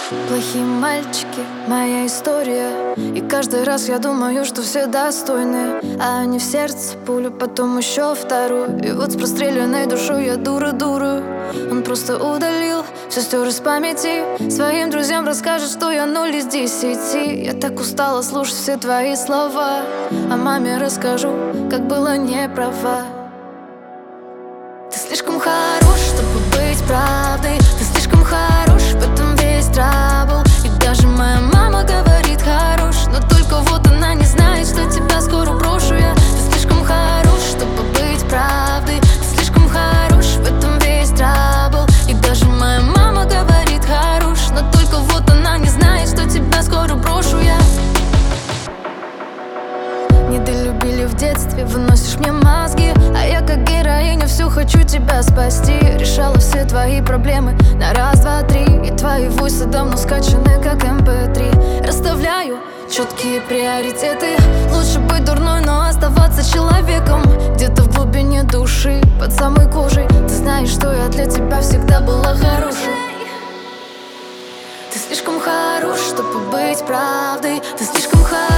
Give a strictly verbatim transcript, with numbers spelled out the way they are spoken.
Плохие мальчики, моя история. И каждый раз я думаю, что все достойны, а они в сердце пулю, потом еще вторую. И вот с простреленной душой я дура-дура. Он просто удалил, все стер из памяти. Своим друзьям расскажет, что я ноль из десяти. Я так устала слушать все твои слова, а маме расскажу, как было не права. Ты слишком хорош, чтобы быть правдой. Ты слишком хорош, в этом весь трабл. И даже моя мама говорит хорош, но только вот она не знает, что тебя скоро брошу я. Ты слишком хорош, чтобы быть правдой. Ты слишком хорош, в этом весь трабл. И даже моя мама говорит хорош, но только вот она не знает, что тебя скоро брошу я. Недолюбили в детстве, выносишь мне мозги, а я как героиня все хочу тебя спасти. Решала все твои проблемы на раз, два, три. И твои войсы давно скачаны, как эм пэ три. Расставляю четкие приоритеты. Лучше быть дурной, но оставаться человеком. Где-то в глубине души, под самой кожей. Ты знаешь, что я для тебя всегда была хорошей. Ты слишком хорош, чтобы быть правдой. Ты слишком хорош,